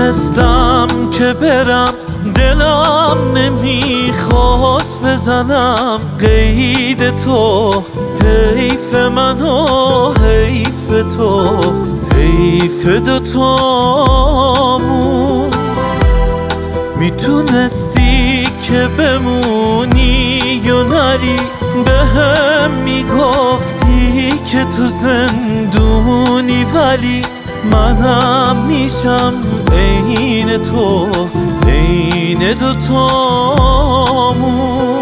میدونستم که برم، دلم نمیخواست بزنم قید تو. حیف منو حیف تو، حیف دوتامون. میتونستی که بمونی یا نری، به هم میگفتی که تو زندونی، ولی منم میشم عین تو، عین دوتامون.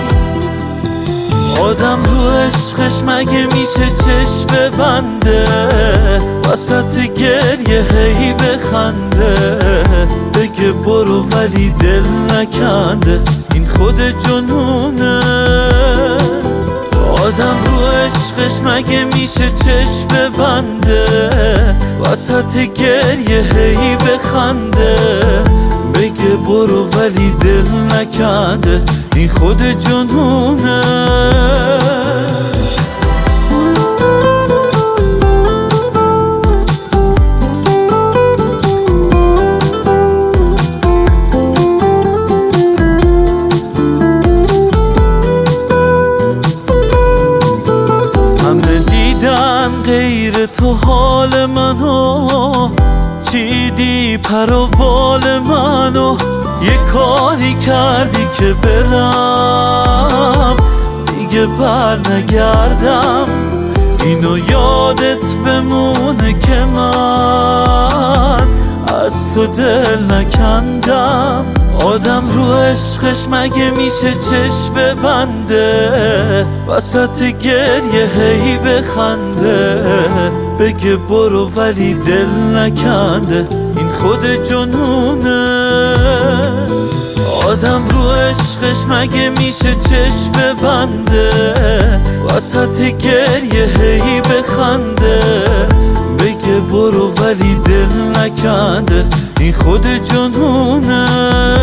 آدم رو عشقش مگه میشه چشم ببنده، وسط گریه هی بخنده، بگه برو ولی دل نکنده، این خود جنونه. آدم رو عشقش مگه میشه چشم ببنده، وسط گریه هی بخنده، بگه برو ولی دل نکنده، این خود جنونه. غیر تو حال منو چیدی، پر و بال منو یه کاری کردی که برم دیگه بر نگردم. اینو یادت بمونه که من از تو دل نکندم. آدم رو عشقش مگه میشه چشم ببنده، وسط گریه هی بخنده، بگه برو ولی دل نکنده، این خود جنونه. آدم رو عشقش مگه میشه چشم ببنده، وسط گریه هی بخنده، بگه برو ولی دل نکنده، این خود جنونه.